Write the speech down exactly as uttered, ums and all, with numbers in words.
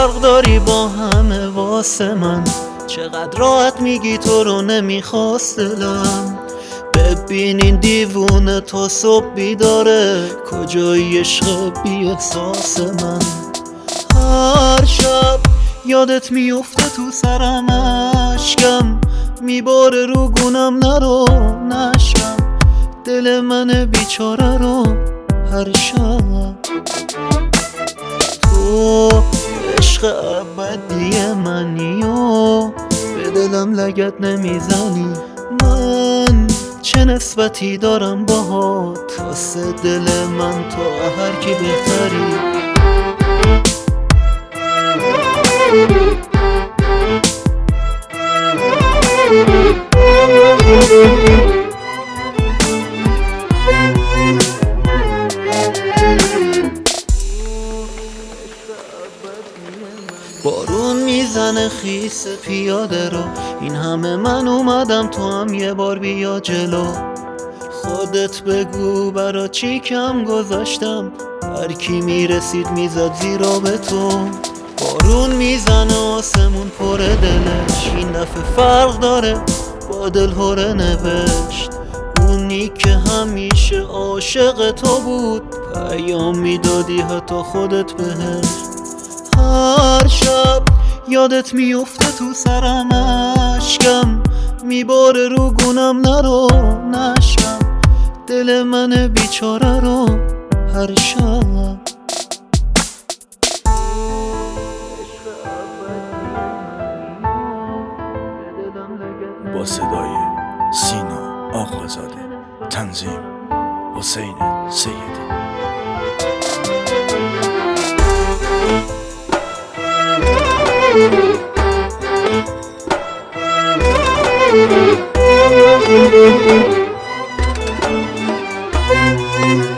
فرق داری با همه واسه من، چقدر راحت میگی تو رو نمیخواست دلم. ببین این دیوونه تا صبح بیداره، کجای عشق بی احساس من. هر شب یادت میفته تو سرم، اشکم میباره رو گونم، نرو نشم دل من بیچاره رو هر شب. تو عشق ابدی منی و به دلم لگد نمیزنی. من چه نسبتی دارم باهات، واسه دل من تو هر کی بهتری. بارون میزنه خیس پیاده رو، این همه من اومدم تو هم یه بار بیا جلو. خودت بگو برا چی کم گذاشتم، هر کی میرسید میزد زیرا به تو. بارون میزنه آسمون پر دلش، این دفعه فرق داره با دل هره نوشت. اونی که همیشه عاشق تو بود، پیام میدادی حتی خودت بهش. هر شب یادت میفته تو سرم، اشکم میباره رو گونم، نرو نشم دل من بیچاره رو هر شب. با صدای سینا آقازاده، تنظیم حسین سیدی. Thank you.